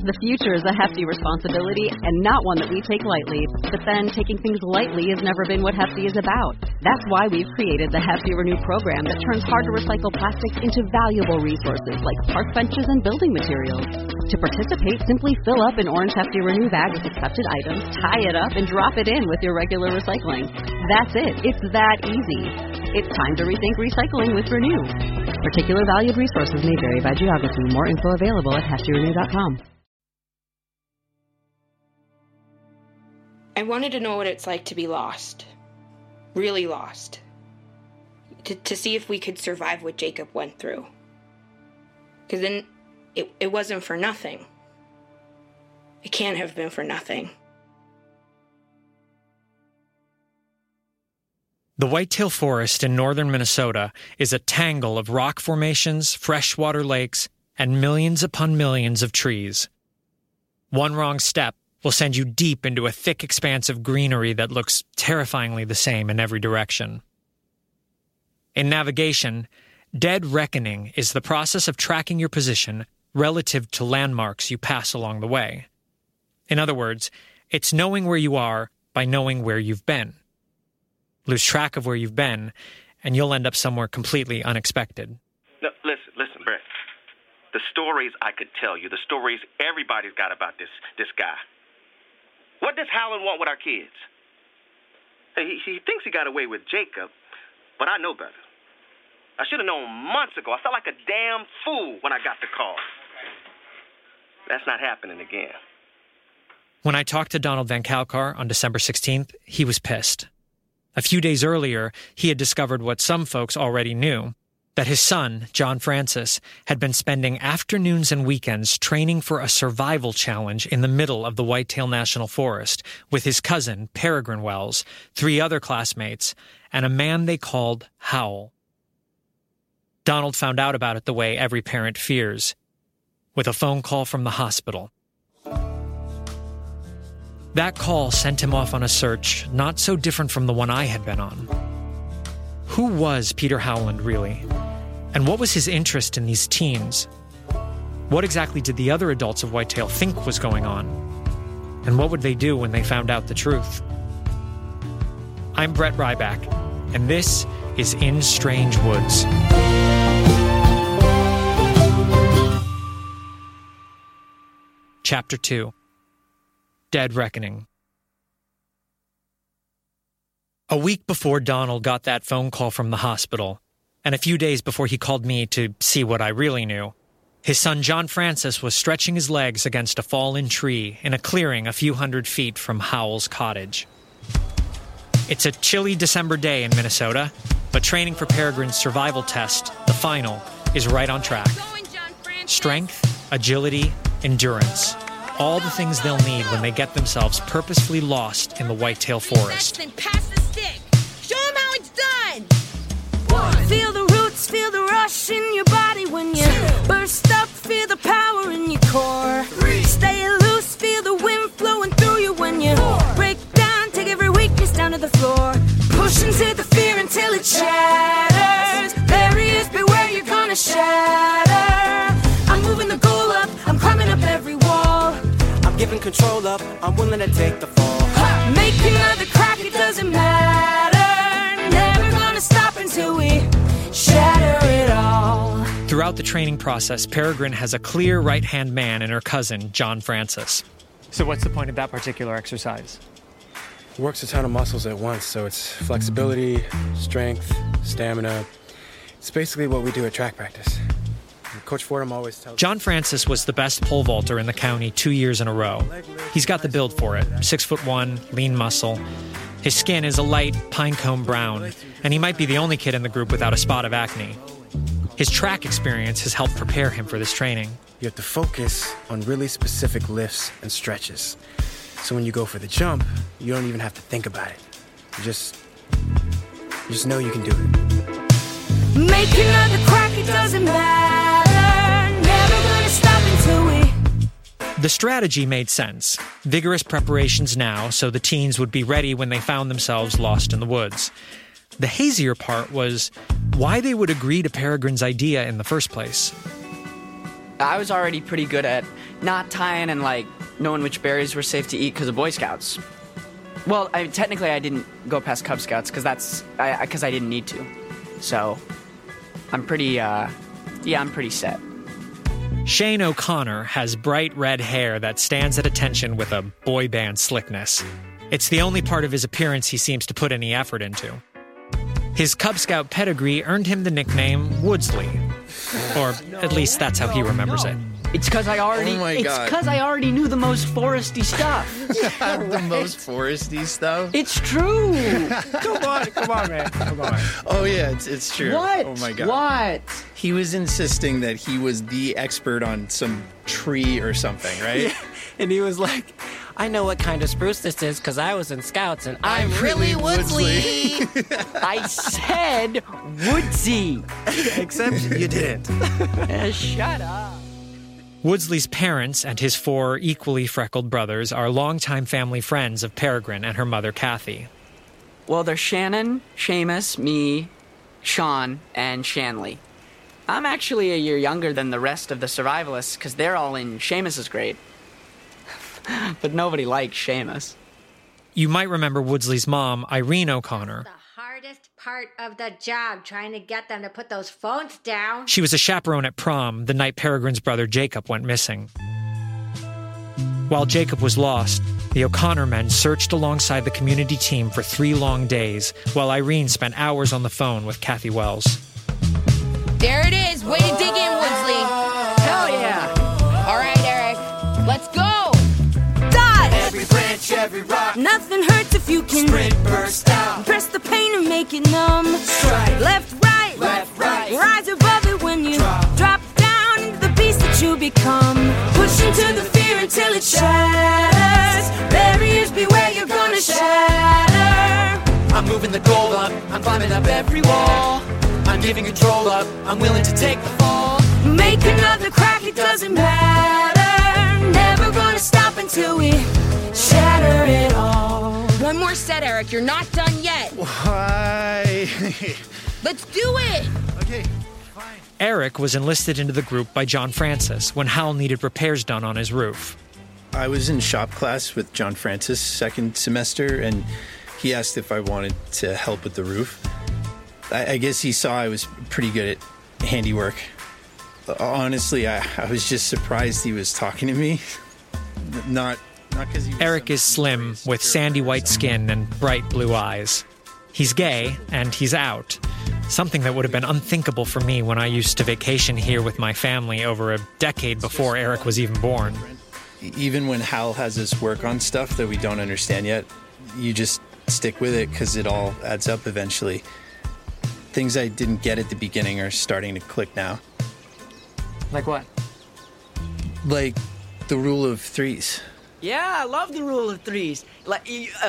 The future is a hefty responsibility and not one that we take lightly. But then, taking things lightly has never been what Hefty is about. That's why we've created the Hefty Renew program that turns hard-to-recycle plastics into valuable resources like park benches and building materials. To participate, simply fill up an orange Hefty Renew bag with accepted items, tie it up, and drop it in with your regular recycling. That's it. It's that easy. It's time to rethink recycling with Renew. Particular valued resources may vary by geography. More info available at heftyrenew.com. I wanted to know what it's like to be lost. Really lost. To see if we could survive what Jacob went through. Because then it wasn't for nothing. It can't have been for nothing. The Whitetail Forest in northern Minnesota is a tangle of rock formations, freshwater lakes, and millions upon millions of trees. One wrong step will send you deep into a thick expanse of greenery that looks terrifyingly the same in every direction. In navigation, dead reckoning is the process of tracking your position relative to landmarks you pass along the way. In other words, it's knowing where you are by knowing where you've been. Lose track of where you've been, and you'll end up somewhere completely unexpected. No, listen, Brett. The stories I could tell you, the stories everybody's got about this guy. What does Howland want with our kids? He thinks he got away with Jacob, but I know better. I should have known months ago. I felt like a damn fool when I got the call. That's not happening again. When I talked to Donald Van Kalkar on December 16th, he was pissed. A few days earlier, he had discovered what some folks already knew, that his son, John Francis, had been spending afternoons and weekends training for a survival challenge in the middle of the Whitetail National Forest with his cousin, Peregrine Wells, 3 other classmates, and a man they called Howl. Donald found out about it the way every parent fears, with a phone call from the hospital. That call sent him off on a search not so different from the one I had been on. Who was Peter Howland, really? And what was his interest in these teens? What exactly did the other adults of Whitetail think was going on? And what would they do when they found out the truth? I'm Brett Ryback, and this is In Strange Woods. Chapter 2. Dead Reckoning. A week before Donald got that phone call from the hospital, and a few days before he called me to see what I really knew, his son John Francis was stretching his legs against a fallen tree in a clearing a few hundred feet from Howell's cottage. It's a chilly December day in Minnesota, but training for Peregrine's survival test, the final, is right on track. Strength, agility, endurance. All the things they'll need when they get themselves purposefully lost in the Whitetail Forest. Pass the stick. Show them how it's done. Feel the roots, feel the rush in your body when you burst up. Feel the power in your core. Stay loose, feel the wind flowing through you when you break down. Take every weakness down to the floor. Push into the fear until it shatters. Barriers, beware, you're gonna shatter. I'm moving the goal up, I'm climbing up every wall. I'm giving control up, I'm willing to take the fall. Make another crack, it doesn't matter. Never gonna stop until we shatter it all. Throughout the training process, Peregrine has a clear right-hand man in her cousin, John Francis. So what's the point of that particular exercise? It works a ton of muscles at once, so it's flexibility, strength, stamina. It's basically what we do at track practice. Coach Fordham always tells John Francis was the best pole vaulter in the county 2 years in a row. He's got the build for it, 6'1", lean muscle. His skin is a light pinecone brown, and he might be the only kid in the group without a spot of acne. His track experience has helped prepare him for this training. You have to focus on really specific lifts and stretches. So when you go for the jump, you don't even have to think about it. You just know you can do it. Make another crack, it doesn't matter. Never gonna stop until we... The strategy made sense. Vigorous preparations now so the teens would be ready when they found themselves lost in the woods. The hazier part was why they would agree to Peregrine's idea in the first place. I was already pretty good at knot tying and, like, knowing which berries were safe to eat because of Boy Scouts. Well, technically I didn't go past Cub Scouts because I didn't need to. So, I'm pretty set. Shane O'Connor has bright red hair that stands at attention with a boy band slickness. It's the only part of his appearance he seems to put any effort into. His Cub Scout pedigree earned him the nickname Woodsley. Or at least that's how he remembers it. It's because I already knew the most foresty stuff. The most foresty stuff? It's true. Come on, man. Come on. Oh, yeah, it's true. What? Oh, my God. What? He was insisting that he was the expert on some tree or something, right? Yeah. And he was like, I know what kind of spruce this is because I was in Scouts and I'm really Woodsley. I said woodsy. Except you didn't. Shut up. Woodsley's parents and his 4 equally freckled brothers are longtime family friends of Peregrine and her mother, Kathy. Well, they're Shannon, Seamus, me, Sean, and Shanley. I'm actually a year younger than the rest of the survivalists because they're all in Seamus's grade. But nobody likes Seamus. You might remember Woodsley's mom, Irene O'Connor. The hardest part of the job, trying to get them to put those phones down. She was a chaperone at prom the night Peregrine's brother Jacob went missing. While Jacob was lost, the O'Connor men searched alongside the community team for 3 long days, while Irene spent hours on the phone with Kathy Wells. There it is. Way to dig in, Woodsley. Hell yeah. All right, Eric. Let's go. Dodge! Every branch, every rock. Nothing hurts if you can Sprint, burst out. press the pain and make it numb. Strike. Left, right. Rise above it when you Drop. down into the beast that you become. Push into the fear until it shatters. Barriers beware, you're gonna shatter. I'm moving the goal up. I'm climbing up every wall. I'm giving control up. I'm willing to take the fall. Make another crack, it doesn't matter. Never gonna stop until we shatter it all. One more set, Eric. You're not done yet. Why? Let's do it. Okay, fine. Eric was enlisted into the group by John Francis when Hal needed repairs done on his roof. I was in shop class with John Francis second semester, and he asked if I wanted to help with the roof. I guess he saw I was pretty good at handiwork. Honestly, I was just surprised he was talking to me. Not because he was Eric is slim, with sandy white skin and bright blue eyes. He's gay, and he's out. Something that would have been unthinkable for me when I used to vacation here with my family over a decade before Eric was even born. Even when Hal has us work on stuff that we don't understand yet, you just stick with it because it all adds up eventually. Things I didn't get at the beginning are starting to click now. Like what? Like the rule of 3s. Yeah, I love the rule of 3s. Like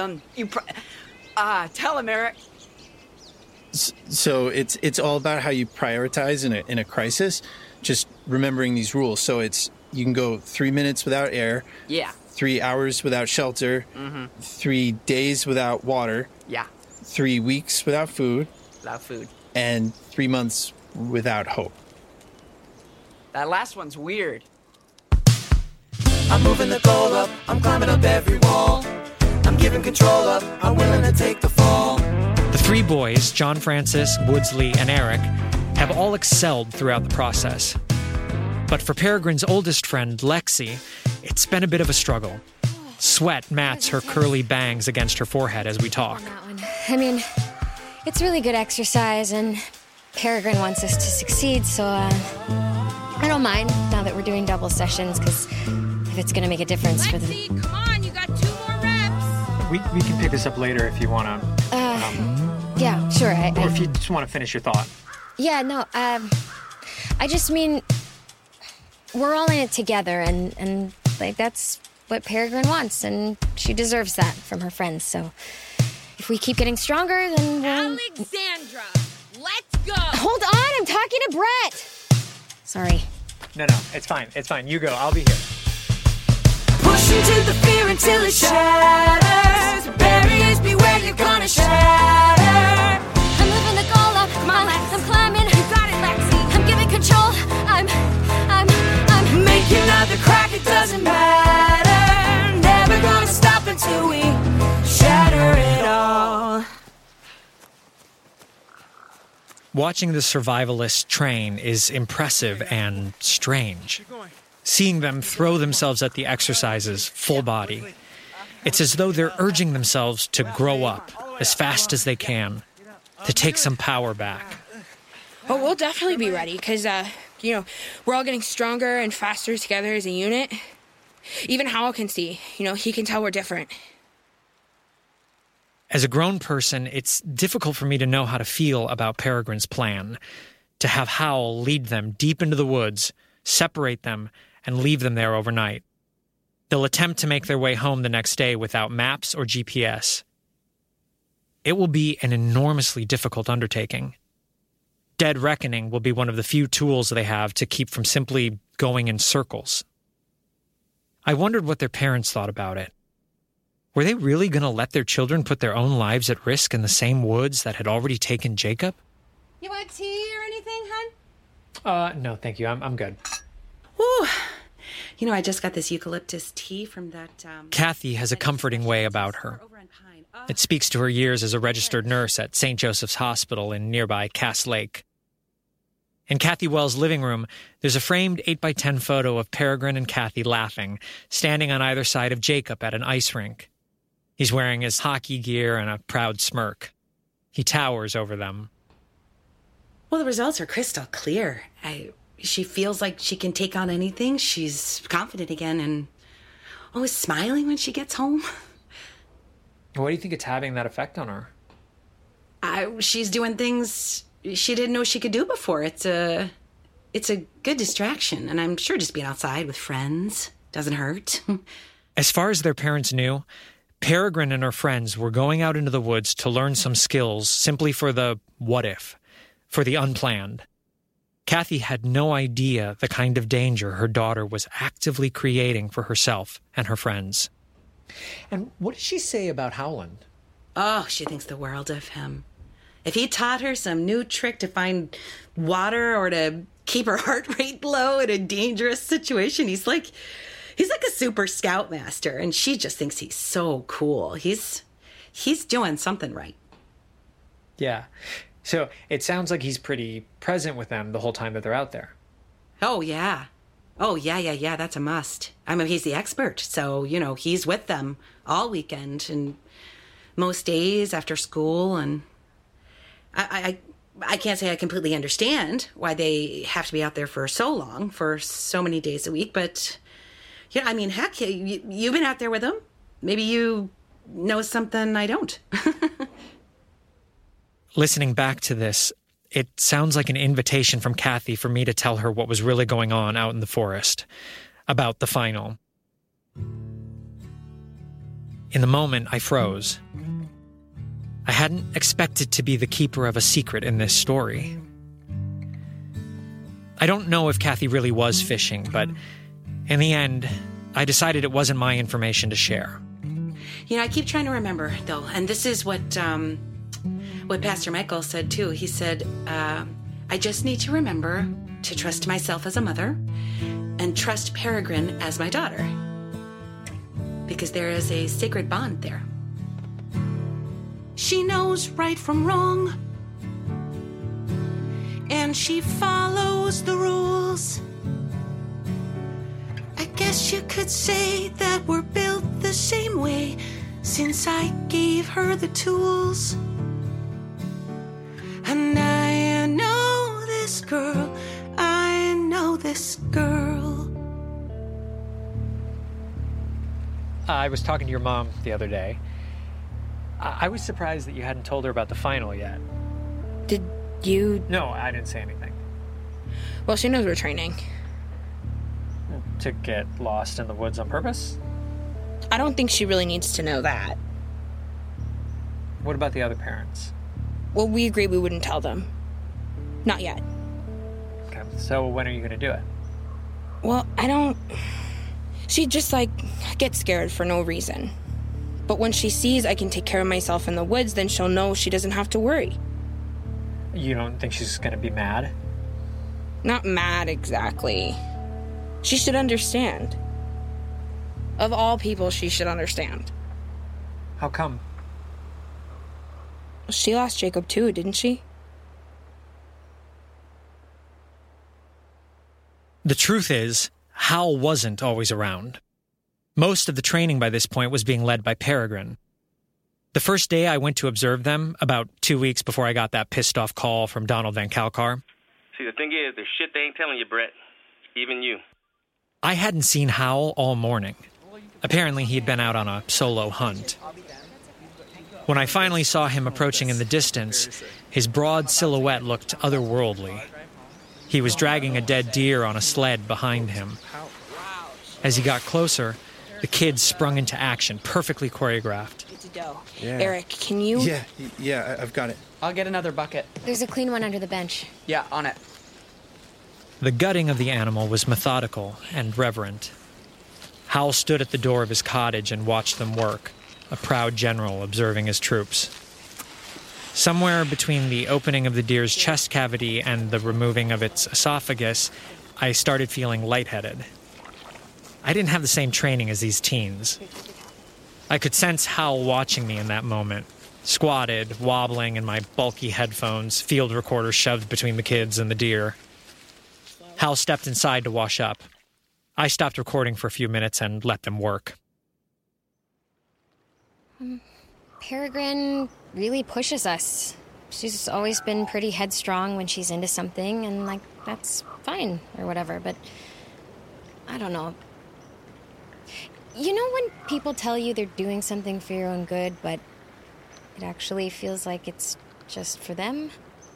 tell him, Eric. So it's all about how you prioritize in a crisis. Just remembering these rules. So you can go 3 minutes without air. Yeah. 3 hours without shelter. 3 days without water. Yeah. 3 weeks without food. Without food. And 3 months without hope. That last one's weird. I'm moving the goal up. I'm climbing up every wall. I'm giving control up. I'm willing to take the fall. The 3 boys, John Francis, Woodsley, and Eric, have all excelled throughout the process. But for Peregrine's oldest friend, Lexi, it's been a bit of a struggle. Sweat mats her curly bangs against her forehead as we talk. I mean, it's really good exercise, and Peregrine wants us to succeed, so I don't mind now that we're doing double sessions, because if it's going to make a difference for the... Lexi, come on, you got 2 more reps. We can pick this up later if you want to... yeah, sure. Or if you just want to finish your thought. Yeah, no, I just mean, we're all in it together, and like, that's what Peregrine wants, and she deserves that from her friends, so if we keep getting stronger, then we'll... Alexandra, let's go. Hold on, I'm talking to Brett. Sorry. No, it's fine. You go. I'll be here. Push into the fear until it shatters. Barriers beware, you're gonna shatter. I'm moving the goal up. I'm climbing. You got it, Lexi. I'm giving control. I'm doesn't matter. Never gonna stop until we shatter it all. Watching the survivalists train is impressive and strange. Seeing them throw themselves at the exercises full body, it's as though they're urging themselves to grow up as fast as they can, to take some power back. Oh, we'll definitely be ready, because, we're all getting stronger and faster together as a unit. Even Howell can see, he can tell we're different. As a grown person, it's difficult for me to know how to feel about Peregrine's plan, to have Howell lead them deep into the woods, separate them, and leave them there overnight. They'll attempt to make their way home the next day without maps or GPS. It will be an enormously difficult undertaking. Dead reckoning will be one of the few tools they have to keep from simply going in circles. I wondered what their parents thought about it. Were they really going to let their children put their own lives at risk in the same woods that had already taken Jacob? You want tea or anything, hon? No, thank you. I'm good. Ooh. I just got this eucalyptus tea from that... Kathy has a comforting way about her. It speaks to her years as a registered nurse at St. Joseph's Hospital in nearby Cass Lake. In Kathy Wells' living room, there's a framed 8x10 photo of Peregrine and Kathy laughing, standing on either side of Jacob at an ice rink. He's wearing his hockey gear and a proud smirk. He towers over them. Well, the results are crystal clear. She feels like she can take on anything. She's confident again and always smiling when she gets home. Why do you think it's having that effect on her? She's doing things she didn't know she could do before. It's a good distraction, and I'm sure just being outside with friends doesn't hurt. As far as their parents knew, Peregrine and her friends were going out into the woods to learn some skills simply for the what if, for the unplanned. Kathy had no idea the kind of danger her daughter was actively creating for herself and her friends. And what did she say about Howland? Oh, she thinks the world of him. If he taught her some new trick to find water or to keep her heart rate low in a dangerous situation, he's like a super scoutmaster, and she just thinks he's so cool. He's doing something right. Yeah. So it sounds like he's pretty present with them the whole time that they're out there. Oh, yeah. Oh, yeah, that's a must. I mean, he's the expert, so, he's with them all weekend and most days after school, and I can't say I completely understand why they have to be out there for so long, for so many days a week, but, heck, you've been out there with them. Maybe you know something I don't. Listening back to this, it sounds like an invitation from Kathy for me to tell her what was really going on out in the forest, about the final. In the moment, I froze. I hadn't expected to be the keeper of a secret in this story. I don't know if Kathy really was fishing, but in the end, I decided it wasn't my information to share. I keep trying to remember, though, and this is what Pastor Michael said, too. He said, I just need to remember to trust myself as a mother and trust Peregrine as my daughter, because there is a sacred bond there. She knows right from wrong, and she follows the rules. I guess you could say that we're built the same way, since I gave her the tools. And I know this girl, I know this girl. I was talking to your mom the other day. I was surprised that you hadn't told her about the final yet. Did you? No, I didn't say anything. Well, she knows we're training. To get lost in the woods on purpose? I don't think she really needs to know that. What about the other parents? Well, we agreed we wouldn't tell them. Not yet. Okay, so when are you going to do it? Well, she just, gets scared for no reason. But when she sees I can take care of myself in the woods, then she'll know she doesn't have to worry. You don't think she's going to be mad? Not mad, exactly. She should understand. Of all people, she should understand. How come? She lost Jacob too, didn't she? The truth is, Hal wasn't always around. Most of the training by this point was being led by Peregrine. The first day I went to observe them, about 2 weeks before I got that pissed-off call from Donald Van Kalkar. See, the thing is, there's shit they ain't telling you, Brett. Even you. I hadn't seen Hal all morning. Apparently, he'd been out on a solo hunt. When I finally saw him approaching in the distance, his broad silhouette looked otherworldly. He was dragging a dead deer on a sled behind him. As he got closer, the kids sprung into action, perfectly choreographed. Yeah. Eric, can you... Yeah, I've got it. I'll get another bucket. There's a clean one under the bench. Yeah, on it. The gutting of the animal was methodical and reverent. Hal stood at the door of his cottage and watched them work, a proud general observing his troops. Somewhere between the opening of the deer's chest cavity and the removing of its esophagus, I started feeling lightheaded. I didn't have the same training as these teens. I could sense Hal watching me in that moment, squatted, wobbling in my bulky headphones, field recorder shoved between the kids and the deer. Hal stepped inside to wash up. I stopped recording for a few minutes and let them work. Peregrine really pushes us. She's always been pretty headstrong when she's into something, and, that's fine, or whatever, but I don't know. You know when people tell you they're doing something for your own good, but it actually feels like it's just for them?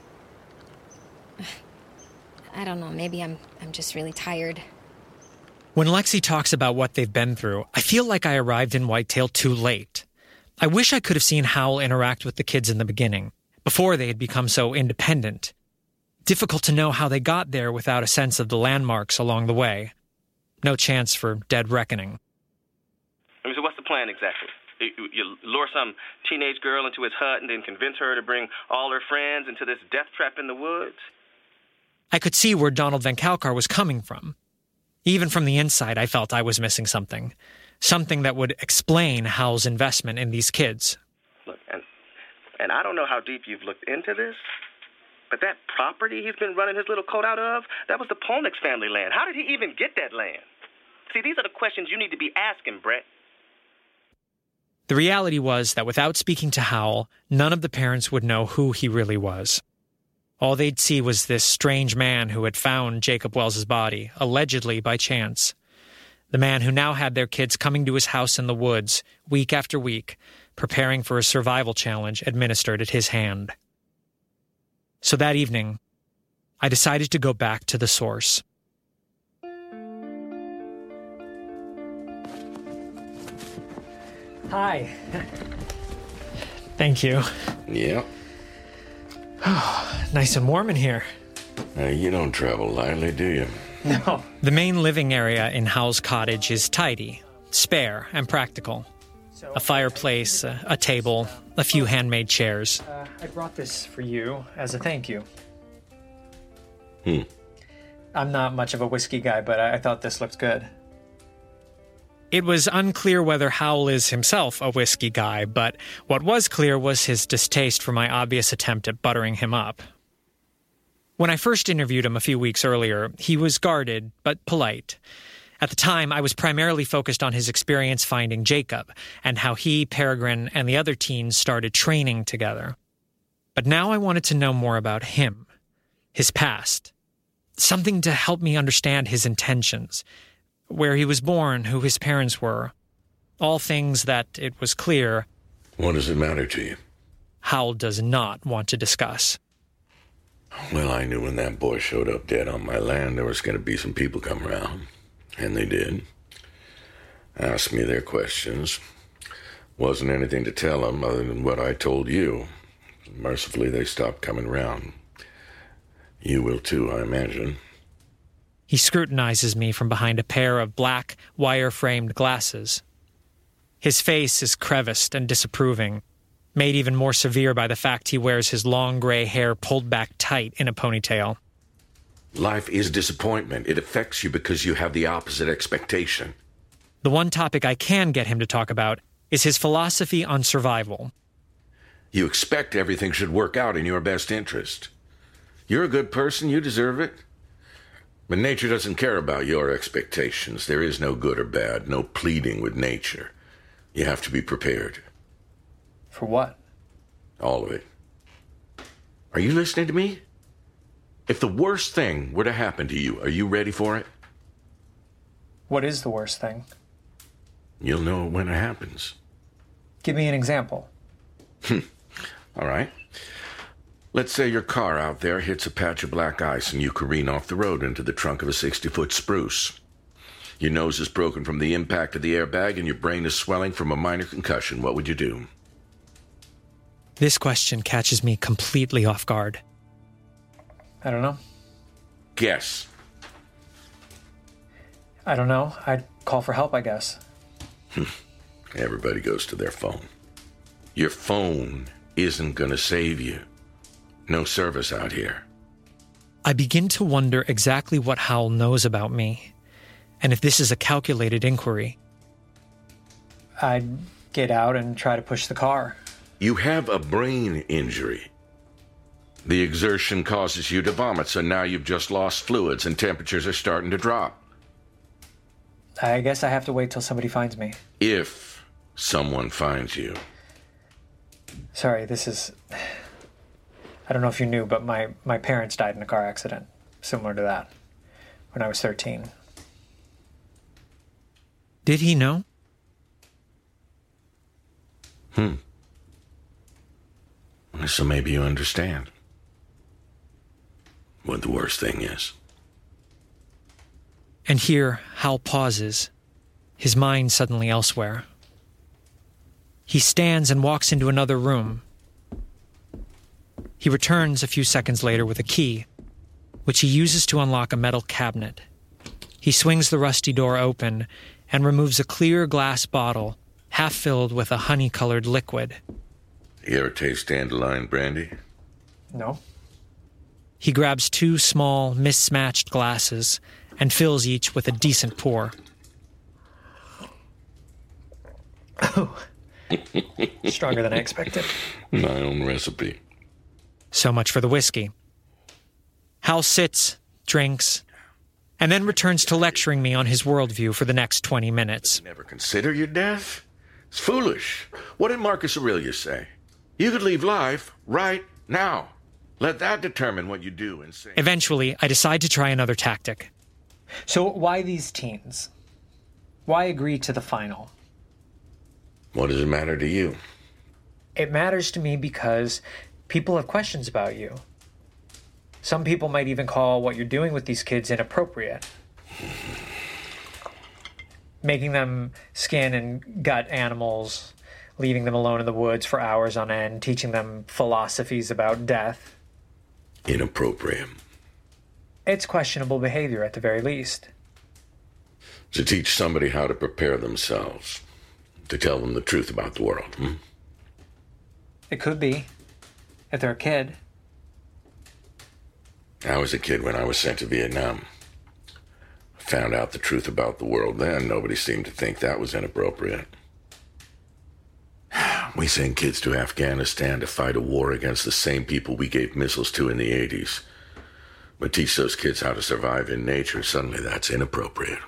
I don't know, maybe I'm just really tired. When Lexi talks about what they've been through, I feel like I arrived in Whitetail too late. I wish I could have seen Hal interact with the kids in the beginning, before they had become so independent. Difficult to know how they got there without a sense of the landmarks along the way. No chance for dead reckoning. So what's the plan exactly? You lure some teenage girl into his hut and then convince her to bring all her friends into this death trap in the woods? I could see where Donald Van Kalkar was coming from. Even from the inside, I felt I was missing something. Something that would explain Hal's investment in these kids. Look, and I don't know how deep you've looked into this, but that property he's been running his little coat out of, that was the Polnix family land. How did he even get that land? See, these are the questions you need to be asking, Brett. The reality was that without speaking to Hal, none of the parents would know who he really was. All they'd see was this strange man who had found Jacob Wells's body, allegedly by chance. The man who now had their kids coming to his house in the woods, week after week, preparing for a survival challenge administered at his hand. So that evening, I decided to go back to the source. Hi. Thank you. Yeah. Nice and warm in here. You don't travel lightly, do you? No. The main living area in Hal's cottage is tidy, spare, and practical. A fireplace, a table, a few handmade chairs. I brought this for you as a thank you. I'm not much of a whiskey guy, but I thought this looked good. It was unclear whether Hal is himself a whiskey guy, but what was clear was his distaste for my obvious attempt at buttering him up. When I first interviewed him a few weeks earlier, he was guarded, but polite. At the time, I was primarily focused on his experience finding Jacob, and how he, Peregrine, and the other teens started training together. But now I wanted to know more about him, his past. Something to help me understand his intentions, where he was born, who his parents were. All things that, it was clear, what does it matter to you? Hal does not want to discuss. Well, I knew when that boy showed up dead on my land, there was going to be some people come around. And they did. Asked me their questions. Wasn't anything to tell them other than what I told you. Mercifully, they stopped coming around. You will too, I imagine. He scrutinizes me from behind a pair of black, wire-framed glasses. His face is creviced and disapproving, made even more severe by the fact he wears his long gray hair pulled back tight in a ponytail. Life is disappointment. It affects you because you have the opposite expectation. The one topic I can get him to talk about is his philosophy on survival. You expect everything should work out in your best interest. You're a good person, you deserve it. But nature doesn't care about your expectations. There is no good or bad, no pleading with nature. You have to be prepared. For what? All of it. Are you listening to me? If the worst thing were to happen to you, are you ready for it? What is the worst thing? You'll know it when it happens. Give me an example. All right. Let's say your car out there hits a patch of black ice and you careen off the road into the trunk of a 60-foot spruce. Your nose is broken from the impact of the airbag and your brain is swelling from a minor concussion. What would you do? This question catches me completely off guard. I don't know. Guess. I don't know. I'd call for help, I guess. Everybody goes to their phone. Your phone isn't going to save you. No service out here. I begin to wonder exactly what Howell knows about me, and if this is a calculated inquiry. I'd get out and try to push the car. You have a brain injury. The exertion causes you to vomit, so now you've just lost fluids and temperatures are starting to drop. I guess I have to wait till somebody finds me. If someone finds you. Sorry, this is... I don't know if you knew, but my parents died in a car accident, similar to that, when I was 13. Did he know? So maybe you understand what the worst thing is. And here, Hal pauses, his mind suddenly elsewhere. He stands and walks into another room. He returns a few seconds later with a key, which he uses to unlock a metal cabinet. He swings the rusty door open and removes a clear glass bottle, half filled with a honey-colored liquid. You ever taste dandelion brandy? No. He grabs two small, mismatched glasses and fills each with a decent pour. Oh. Stronger than I expected. My own recipe. So much for the whiskey. Hal sits, drinks, and then returns to lecturing me on his worldview for the next 20 minutes. Never consider your death? It's foolish. What did Marcus Aurelius say? You could leave life right now. Let that determine what you do and say. Eventually, I decide to try another tactic. So why these teens? Why agree to the final? What does it matter to you? It matters to me because people have questions about you. Some people might even call what you're doing with these kids inappropriate. Making them skin and gut animals, leaving them alone in the woods for hours on end, teaching them philosophies about death. Inappropriate. It's questionable behavior at the very least. To teach somebody how to prepare themselves. To tell them the truth about the world. It could be. If they're a kid. I was a kid when I was sent to Vietnam. I found out the truth about the world then. Nobody seemed to think that was inappropriate. We send kids to Afghanistan to fight a war against the same people we gave missiles to in the 80s. But teach those kids how to survive in nature, suddenly that's inappropriate.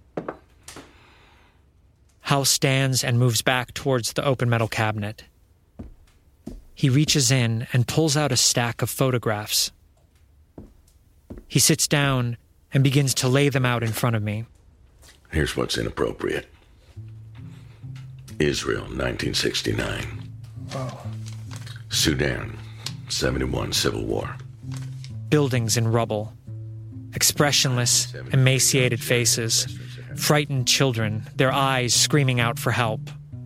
Hal stands and moves back towards the open metal cabinet. He reaches in and pulls out a stack of photographs. He sits down and begins to lay them out in front of me. Here's what's inappropriate. Israel, 1969. Whoa. Sudan, 71 Civil War. Buildings in rubble. Expressionless, emaciated faces. Frightened children, their eyes screaming out for help.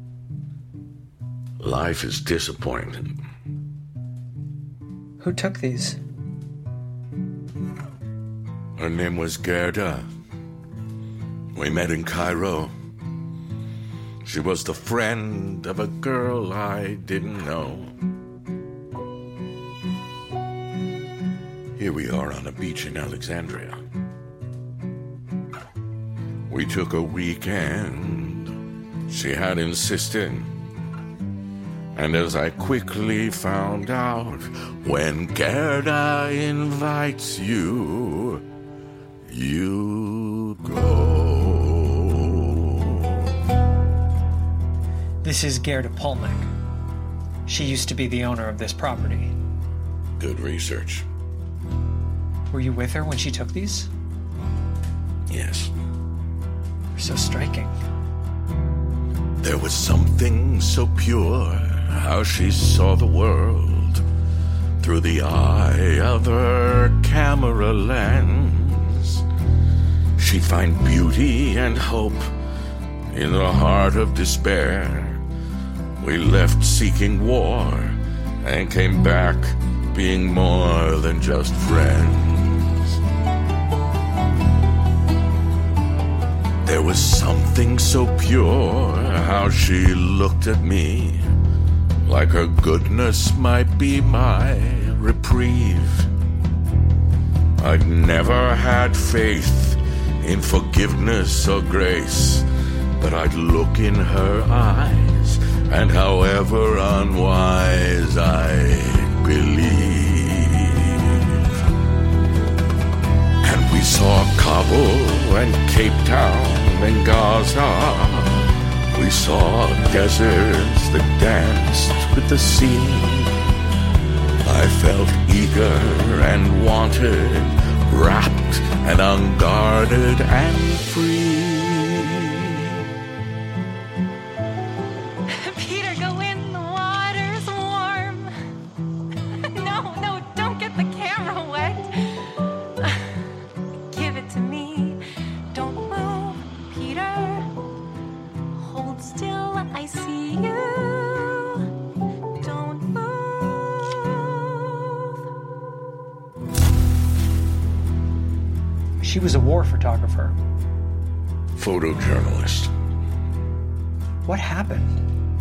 Life is disappointing. Who took these? Her name was Gerda. We met in Cairo. She was the friend of a girl I didn't know. Here we are on a beach in Alexandria. We took a weekend, she had insisted. And as I quickly found out, when Gerda invites you, you go. This is Gerda Polnick. She used to be the owner of this property. Good research. Were you with her when she took these? Yes. You're so striking. There was something so pure, how she saw the world through the eye of her camera lens. She'd find beauty and hope in the heart of despair. We left seeking war and came back being more than just friends. There was something so pure, how she looked at me, like her goodness might be my reprieve. I'd never had faith in forgiveness or grace, but I'd look in her eyes, and however unwise, I'd believe. And we saw Kabul and Cape Town and Gaza. We saw deserts that danced with the sea. I felt eager and wanted, wrapped and unguarded and free. Peter, go in, the water's warm. No, don't get the camera wet. Give it to me. Don't move, Peter. Hold still, I see you. Don't move. She was a war photographer. Photojournalist. What happened?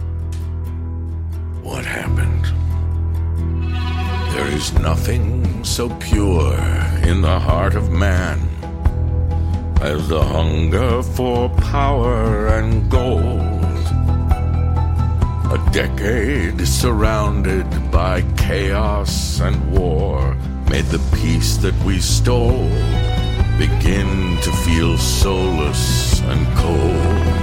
What happened? There is nothing so pure in the heart of man as the hunger for power and gold. A decade surrounded by chaos and war made the peace that we stole begin to feel soulless and cold.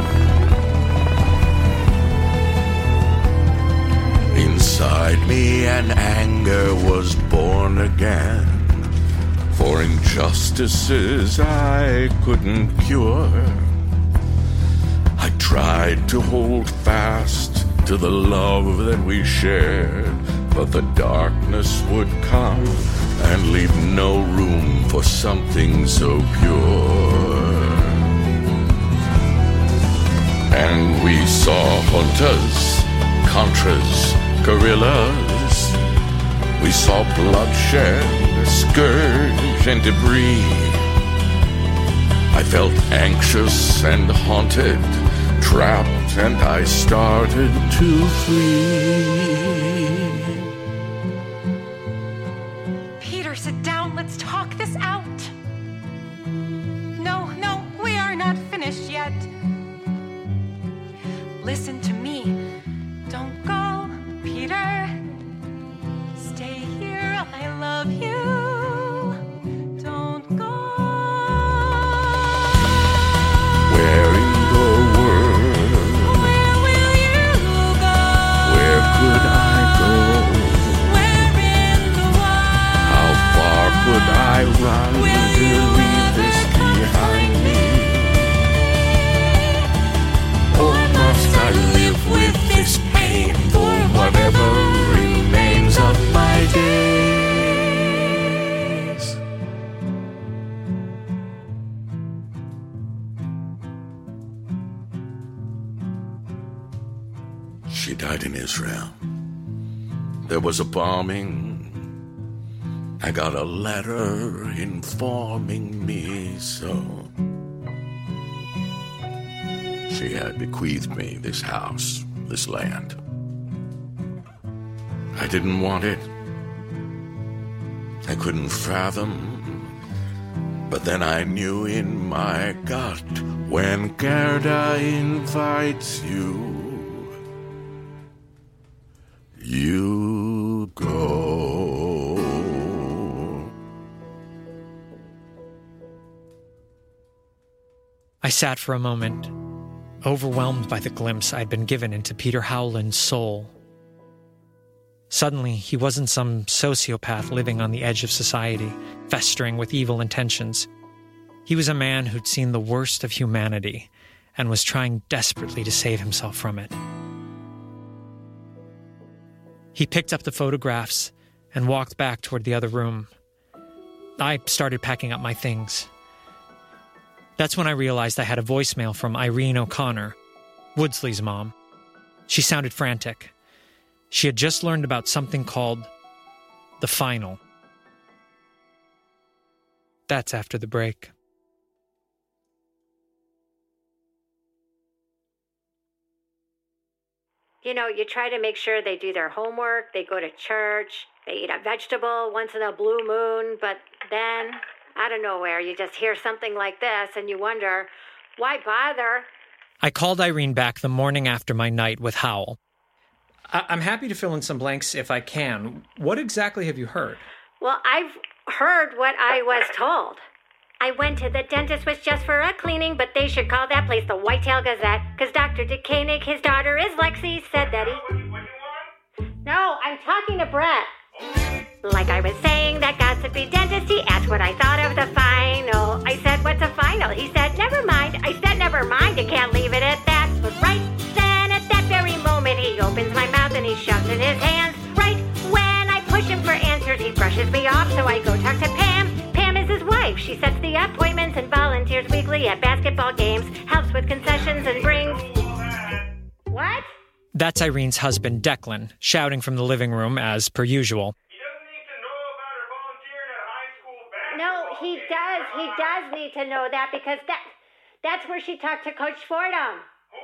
Inside me an anger was born again for injustices I couldn't cure. I tried to hold fast to the love that we shared, but the darkness would come and leave no room for something so pure. And we saw juntas, contras, guerrillas. We saw bloodshed, scourge, and debris. I felt anxious and haunted, trapped, and I started to flee. Peter, sit down. Let's talk this out. No, we are not finished yet. Listen to me. Don't go, Peter. Stay here. I love you. Don't go. Where in the world? Where will you go? Where could I go? Where in the wild? How far could I run to leave this behind me? Or must I live with this pain for whatever remains of my days? She died in Israel. There was a bombing. I got a letter informing me so. She had bequeathed me this house, this land. I didn't want it. I couldn't fathom But then I knew in my gut, when Gerda invites you, you go. I sat for a moment, overwhelmed by the glimpse I'd been given into Peter Howland's soul. Suddenly, he wasn't some sociopath living on the edge of society, festering with evil intentions. He was a man who'd seen the worst of humanity and was trying desperately to save himself from it. He picked up the photographs and walked back toward the other room. I started packing up my things. That's when I realized I had a voicemail from Irene O'Connor, Woodsley's mom. She sounded frantic. She had just learned about something called the final. That's after the break. You know, you try to make sure they do their homework, they go to church, they eat a vegetable once in a blue moon, but then, out of nowhere, you just hear something like this and you wonder, why bother? I called Irene back the morning after my night with Howell. I'm happy to fill in some blanks if I can. What exactly have you heard? Well, I've heard what I was told. I went to the dentist was just for a cleaning, but they should call that place the Whitetail Gazette, because Dr. DeKoenig, his daughter is Lexi, said that he... No, I'm talking to Brett. Like I was saying, that gossipy dentist, he asked what I thought of the final. I said, what's a final? He said, never mind. I said, never mind, you can't leave it at that. But right then, at that very moment, he opens my mouth and he shoves in his hands. Right when I push him for answers, he brushes me off, so I go talk to Pam. Pam is his wife. She sets the appointments and volunteers weekly at basketball games, helps with concessions and brings... What? That's Irene's husband, Declan, shouting from the living room as per usual. No, he does. He does need to know that because that's where she talked to Coach Fordham.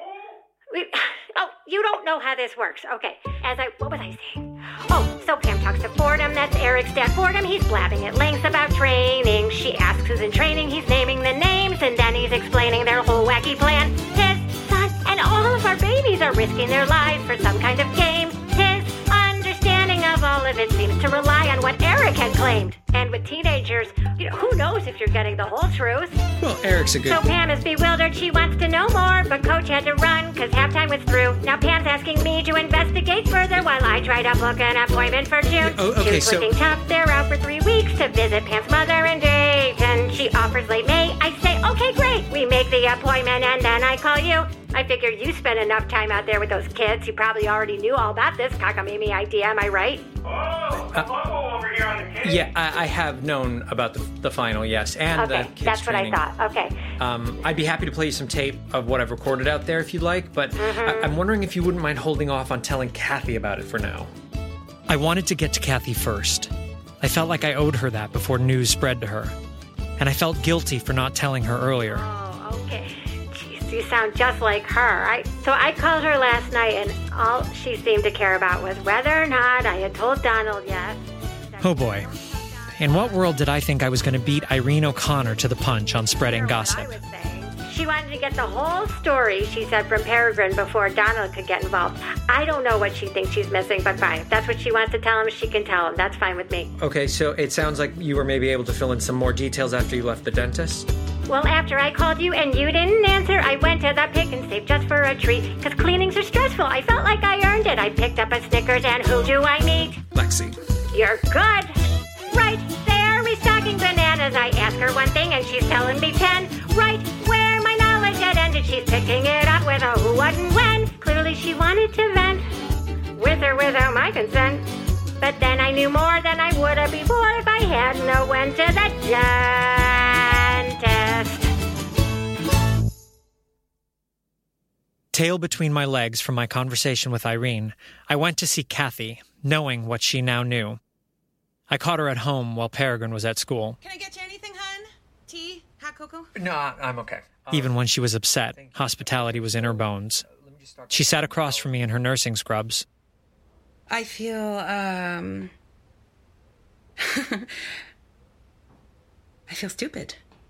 Oh, you don't know how this works. Okay, what was I saying? Oh, so Pam talks to Fordham. That's Eric's dad, Fordham. He's blabbing at length about training. She asks who's in training. He's naming the names, and then he's explaining their whole wacky plan. His son and all of our babies are risking their lives for some kind of game. His understanding of all of it seems to rely on what Eric had claimed. And with teenagers, who knows if you're getting the whole truth? Well, Eric's a good... So Pam is bewildered. She wants to know more, but Coach had to run because halftime was through. Now Pam's asking me to investigate further while I try to book an appointment for June. June's looking tough. They're out for 3 weeks to visit Pam's mother in Dayton. She offers late May. I say, okay, great. We make the appointment, and then I call you. I figure you spent enough time out there with those kids. You probably already knew all about this cockamamie idea. Am I right? Over here on the case. Yeah, I have known about the final, yes, and the kids' that's training. what I thought. Okay. I'd be happy to play you some tape of what I've recorded out there if you'd like, but I'm wondering if you wouldn't mind holding off on telling Kathy about it for now. I wanted to get to Kathy first. I felt like I owed her that before news spread to her, and I felt guilty for not telling her earlier. Oh, okay. Jeez, you sound just like her. So I called her last night, and all she seemed to care about was whether or not I had told Donald yet. Oh boy. In what world did I think I was going to beat Irene O'Connor to the punch on spreading gossip? She wanted to get the whole story, she said, from Peregrine before Donald could get involved. I don't know what she thinks she's missing, but fine. If that's what she wants to tell him, she can tell him. That's fine with me. Okay, so it sounds like you were maybe able to fill in some more details after you left the dentist? Well, after I called you and you didn't answer, I went to the Pick and Save just for a treat. Because cleanings are stressful. I felt like I earned it. I picked up a Snickers, and who do I meet? Lexi. You're good. Right there, restocking bananas. I ask her one thing, and she's telling me 10. Right where my knowledge had ended, she's picking it up with a who, what, and when. Clearly she wanted to vent, with or without my consent. But then I knew more than I would have before if I had known when to the dentist. Tail between my legs from my conversation with Irene, I went to see Kathy, knowing what she now knew. I caught her at home while Peregrine was at school. Can I get you anything, hun? Tea? Hot cocoa? No, I'm okay. Even when she was upset, hospitality was in her bones. She sat across from me in her nursing scrubs. I feel, I feel stupid.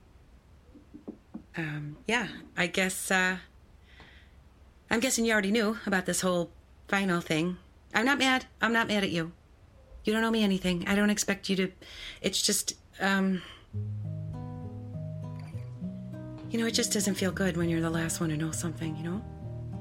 Yeah, I guess, I'm guessing you already knew about this whole final thing. I'm not mad. I'm not mad at you. You don't owe me anything. I don't expect you to... It's just, it just doesn't feel good when you're the last one to know something, you know?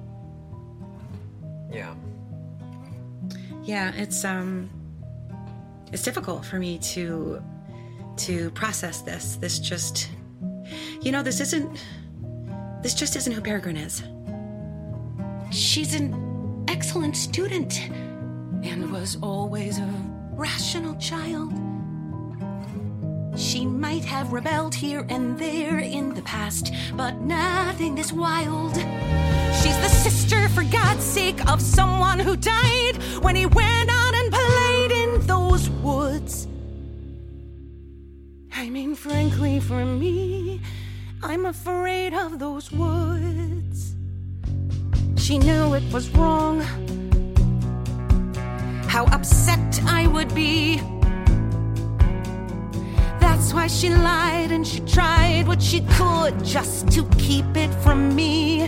Yeah. Yeah, it's difficult for me to process this. This just... this just isn't who Peregrine is. She's an excellent student and was always a rational child. She might have rebelled here and there in the past, but nothing this wild. She's the sister, for God's sake, of someone who died when he went out and played in those woods. I mean, frankly, for me, I'm afraid of those woods. She knew it was wrong, how upset I would be. That's why she lied and she tried what she could just to keep it from me.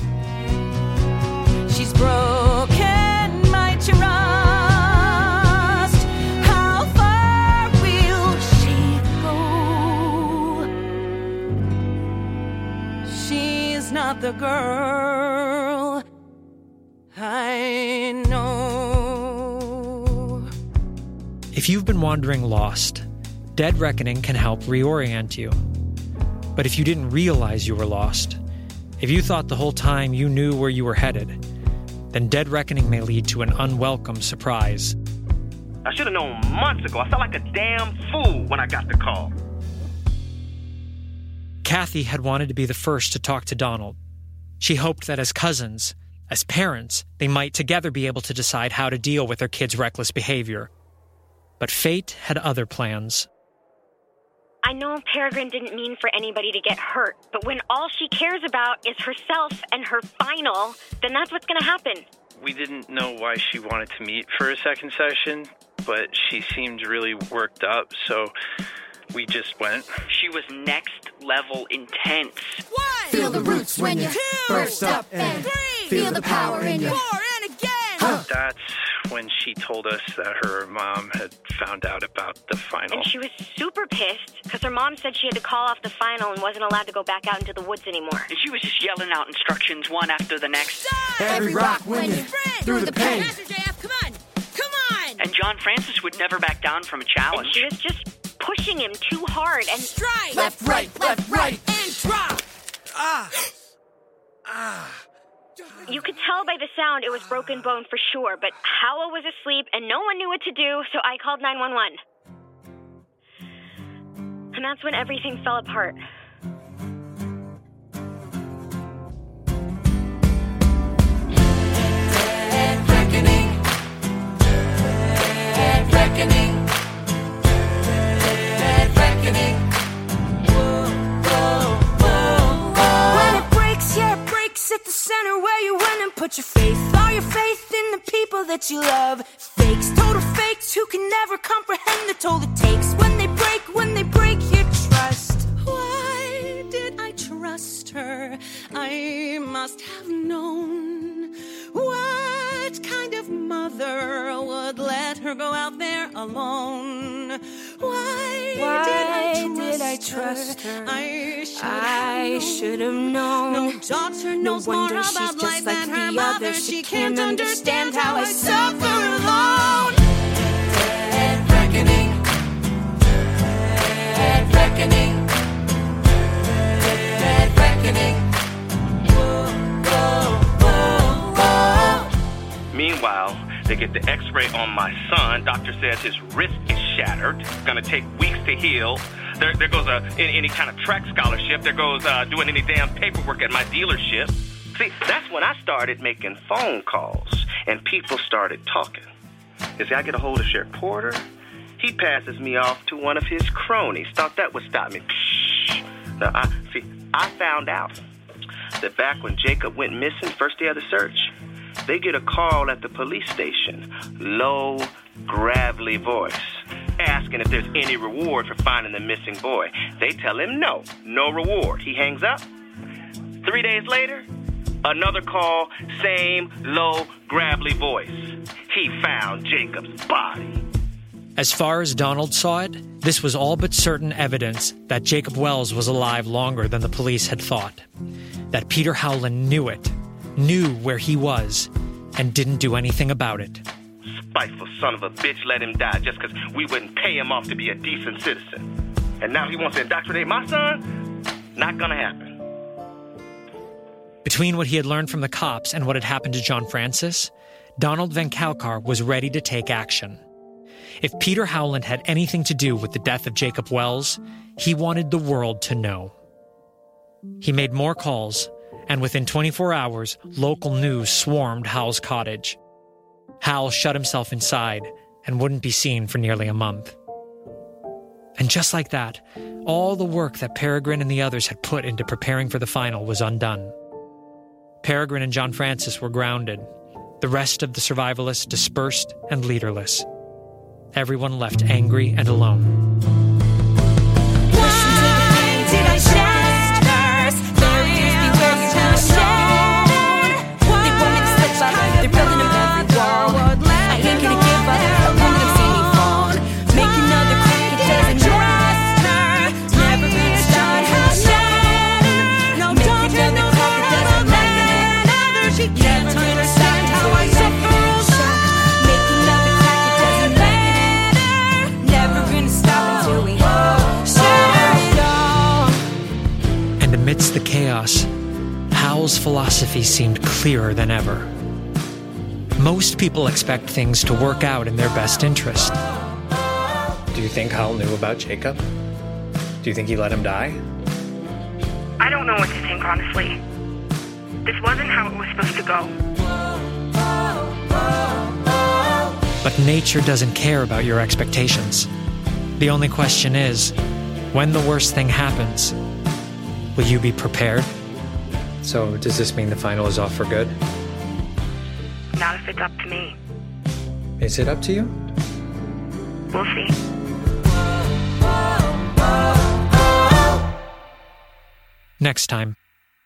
She's broken my trust. How far will she go? She's not the girl I know. If you've been wandering lost, Dead Reckoning can help reorient you. But if you didn't realize you were lost, if you thought the whole time you knew where you were headed, then Dead Reckoning may lead to an unwelcome surprise. I should have known months ago. I felt like a damn fool when I got the call. Kathy had wanted to be the first to talk to Donald. She hoped that as cousins, as parents, they might together be able to decide how to deal with their kid's reckless behavior. But fate had other plans. I know Peregrine didn't mean for anybody to get hurt, but when all she cares about is herself and her final, then that's what's going to happen. We didn't know why she wanted to meet for a second session, but she seemed really worked up, so we just went. She was next level intense. 1, feel the roots when you burst up, and 3, feel the power in you. 4, and again. That's when she told us that her mom had found out about the final. And she was super pissed because her mom said she had to call off the final and wasn't allowed to go back out into the woods anymore. And she was just yelling out instructions one after the next. Every rock when you through the pain. Master JF, come on. Come on. And John Francis would never back down from a challenge. And she was just pushing him too hard and... Strike. Left, right, and drop. You could tell by the sound it was broken bone for sure, but Howell was asleep and no one knew what to do, so I called 911. And that's when everything fell apart. Dead reckoning. Dead reckoning. Dead reckoning. Whoa, whoa, whoa, whoa. When it breaks, yeah, it breaks at the center where you went and put your faith. All your faith in the people that you love. Fakes, total fakes who can never comprehend the toll it takes. When they break your trust. Why did I trust her? I must have known. What kind of mother would let her go out there alone? Why did I trust her? I should have known. No daughter knows more about life than her mother. She can't understand how I suffer alone. Dead reckoning. Dead reckoning. Dead reckoning. Whoa, whoa, whoa, whoa. Meanwhile, they get the x-ray on my son. Doctor says his wrist is shattered. It's going to take weeks to heal. There goes any kind of track scholarship. There goes doing any damn paperwork at my dealership. See, that's when I started making phone calls and people started talking. You see, I get a hold of Sheriff Porter. He passes me off to one of his cronies. Thought that would stop me. Now, I found out that back when Jacob went missing, first day of the search, they get a call at the police station. Low, gravelly voice. asking if there's any reward for finding the missing boy. They tell him no reward. He hangs up. 3 days later, another call, same low, gravelly voice. He found Jacob's body. As far as Donald saw it, this was all but certain evidence that Jacob Wells was alive longer than the police had thought. That Peter Howland knew it, knew where he was, and didn't do anything about it. Spiteful son of a bitch let him die just because we wouldn't pay him off to be a decent citizen. And now he wants to indoctrinate my son? Not gonna happen. Between what he had learned from the cops and what had happened to John Francis, Donald Van Kalkar was ready to take action. If Peter Howland had anything to do with the death of Jacob Wells, he wanted the world to know. He made more calls, and within 24 hours, local news swarmed Howell's cottage. Howell shut himself inside and wouldn't be seen for nearly a month. And just like that, all the work that Peregrine and the others had put into preparing for the final was undone. Peregrine and John Francis were grounded. The rest of the survivalists dispersed and leaderless. Everyone left angry and alone. Amidst the chaos, Howell's philosophy seemed clearer than ever. Most people expect things to work out in their best interest. Do you think Howell knew about Jacob? Do you think he let him die? I don't know what to think, honestly. This wasn't how it was supposed to go. But nature doesn't care about your expectations. The only question is, when the worst thing happens, will you be prepared? So, does this mean the final is off for good? Not if it's up to me. Is it up to you? We'll see. Next time.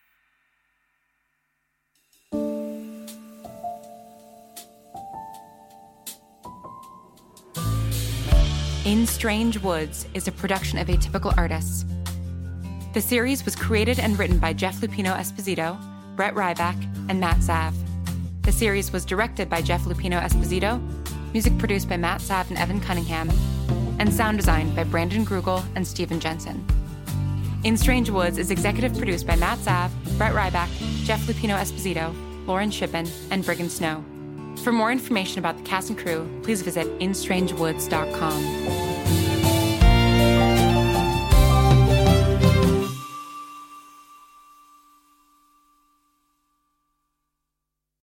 In Strange Woods is a production of Atypical Artists. The series was created and written by Jeff Lupino Esposito, Brett Ryback, and Matt Zav. The series was directed by Jeff Lupino Esposito, music produced by Matt Zav and Evan Cunningham, and sound designed by Brandon Grugel and Steven Jensen. In Strange Woods is executive produced by Matt Zav, Brett Ryback, Jeff Lupino Esposito, Lauren Shippen, and Brigham Snow. For more information about the cast and crew, please visit instrangewoods.com.